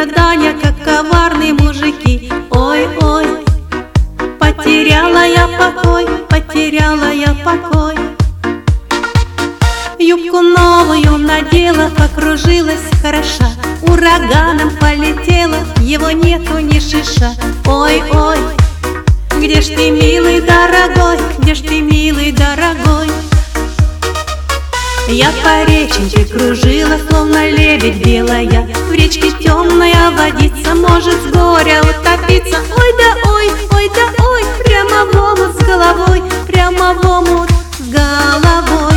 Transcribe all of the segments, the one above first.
страдания, как коварные мужики. Ой-ой, потеряла я покой, потеряла я покой. Юбку новую надела, покружилась хороша, ураганом полетела, его нету ни шиша. Ой-ой, где ж ты, милый дорогой, где ж ты, милый дорогой? Я по реченьке кружила, словно лебедь белая, в речке темная водица может с горя утопиться. Ой да ой, ой да ой, прямо в омут с головой, прямо в омут с головой.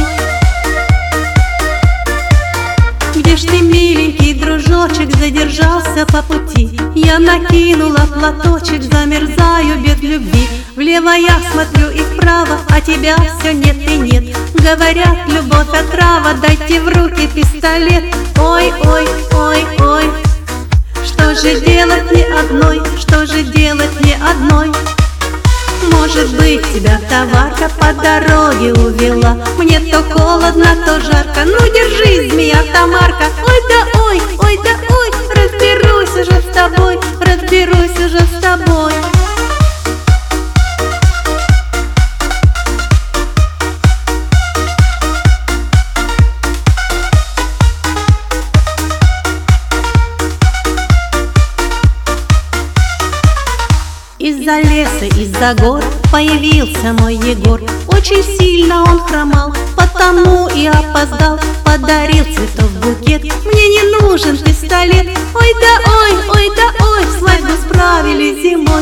Где ж ты, миленький дружочек, задержался по пути? Я накинула платочек, замерзаю без любви. Влево я смотрю и вправо, а тебя все нет и нет. Говорят, любовь отрава, дайте в руки пистолет. Ой, ой, ой, ой, что же делать мне одной, что же делать мне одной? Может быть, тебя товарка по дороге увела, мне то холодно, то жарко, ну держись, змея Тамарка. Ой да ой, ой да ой, разберусь уже с тобой, разберусь уже с тобой. Из-за леса, из-за гор появился мой Егор. Очень сильно он хромал, потому и опоздал. Подарил цветов букет, мне не нужен пистолет. Ой да ой, ой да ой, свадьбу справили зимой.